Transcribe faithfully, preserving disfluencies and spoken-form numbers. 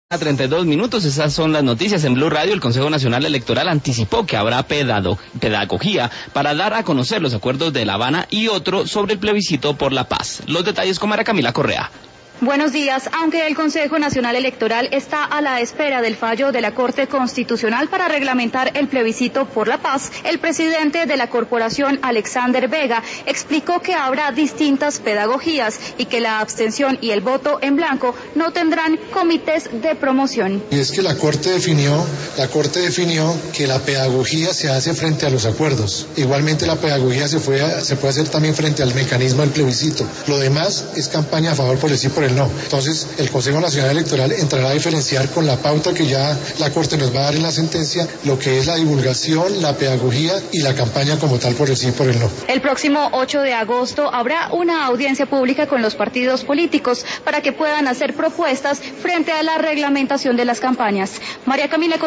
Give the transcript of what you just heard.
A treinta y dos minutos, esas son las noticias en Blue Radio. El Consejo Nacional Electoral anticipó que habrá pedagogía para dar a conocer los acuerdos de La Habana y otro sobre el plebiscito por la paz. Los detalles con María Camila Correa. Buenos días. Aunque el Consejo Nacional Electoral está a la espera del fallo de la Corte Constitucional para reglamentar el plebiscito por la paz, el presidente de la corporación, Alexander Vega, explicó que habrá distintas pedagogías y que la abstención y el voto en blanco no tendrán comités de promoción. Y es que la Corte definió, la Corte definió que la pedagogía se hace frente a los acuerdos. Igualmente la pedagogía se, fue, se puede hacer también frente al mecanismo del plebiscito. Lo demás es campaña a favor por el sí, por el no. Entonces, el Consejo Nacional Electoral entrará a diferenciar con la pauta que ya la Corte nos va a dar en la sentencia, lo que es la divulgación, la pedagogía y la campaña como tal por el sí, por el no. El próximo ocho de agosto habrá una audiencia pública con los partidos políticos para que puedan hacer propuestas frente a la reglamentación de las campañas. María Camila